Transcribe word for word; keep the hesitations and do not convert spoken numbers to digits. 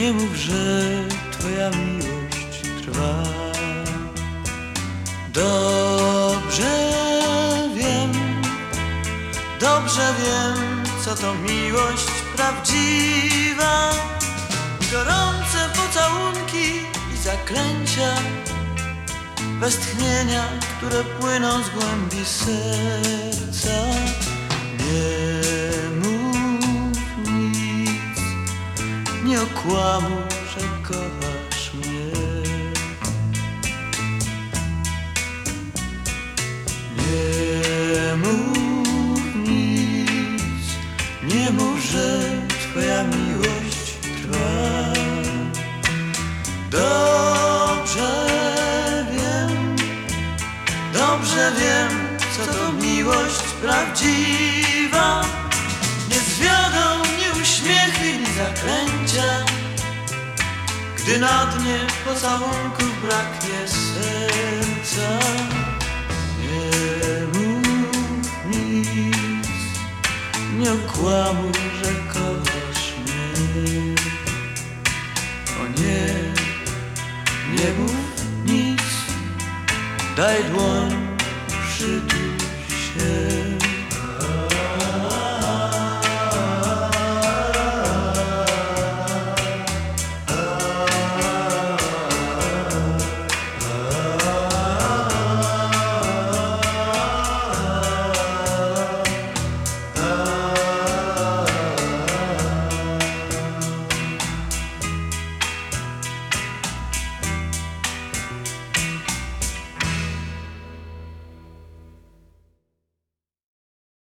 Nie mów, że twoja miłość trwa. Dobrze wiem, dobrze wiem, co to miłość prawdziwa. Gorące pocałunki i zaklęcia, westchnienia, które płyną z głębi serca. Nie mów nic, nie okłamuj, że kochasz mnie. Nie mów nic, nie mów, że twoja miłość trwa. Dobrze wiem, dobrze wiem, co to miłość prawdziwa. Nie zwiodą ni uśmiechy, ni zaklęcia, gdy na dnie pocałunków braknie serca. Nie mów nic, nie okłamuj, że kochasz mnie. O nie, nie mów nic, daj dłoń, przytul.